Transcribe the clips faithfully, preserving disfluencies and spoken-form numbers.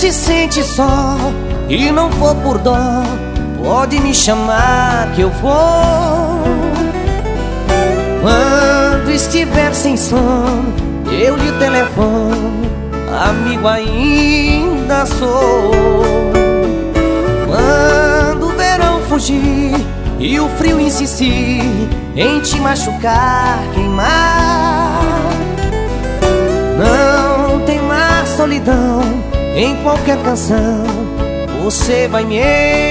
se sente só e não for por dó, pode me chamar que eu vou. Quando estiver sem sono, eu lhe telefono, amigo ainda sou. Quando o verão fugir e o frio insistir em te machucar, queimar, não tem mais solidão, em qualquer canção você vai me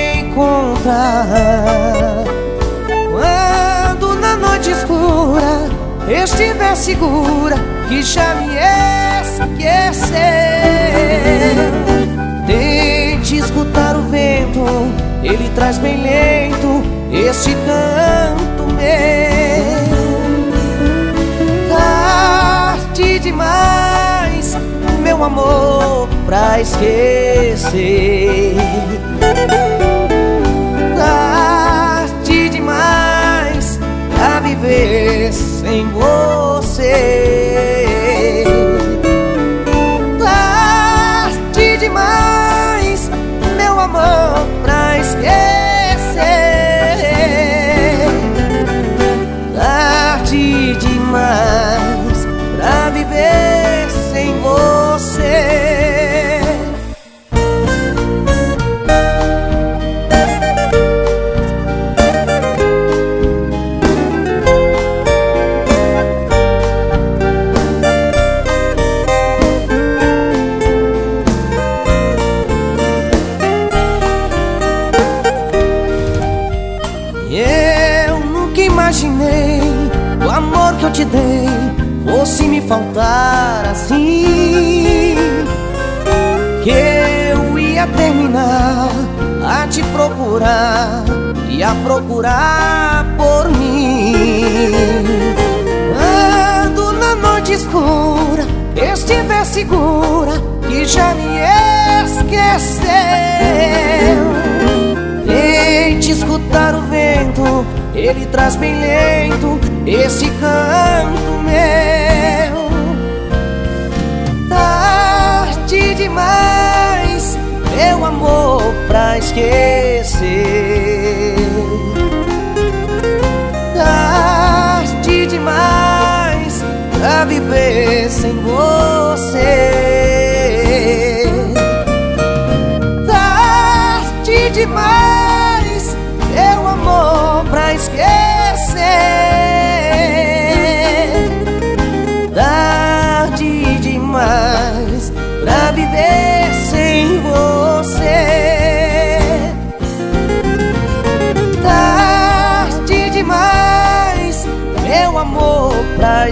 encontrar. Quando na noite escura estiver segura que já me esqueceu, tente escutar o vento, ele traz bem lento este canto meu. Tarde demais, meu amor, pra esquecer. Tarde demais pra viver sem você. Tarde demais, meu amor, pra esquecer. Tarde demais pra viver sem você. Eu nunca imaginei o amor que eu te dei fosse me faltar assim, que eu ia terminar a te procurar e a procurar por mim. Quando na noite escura estiver segura que já me esqueceu, tente escutar o vento, ele traz bem lento esse canto meu. Tarde demais, meu amor, pra esquecer. Tarde demais pra viver sem você. Tarde demais, meu amor, pra esquecer. Tarde demais pra viver sem você. Tarde demais, meu amor, pra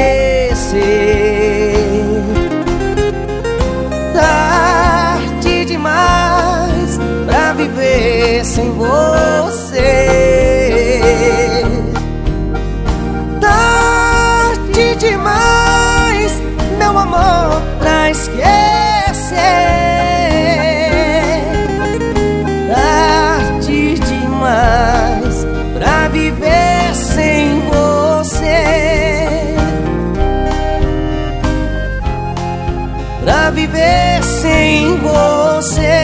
esquecer. Tarde demais pra viver sem você. Tarde demais, meu amor, pra esquecer. Tarde demais pra viver sem você. Pra viver sem você.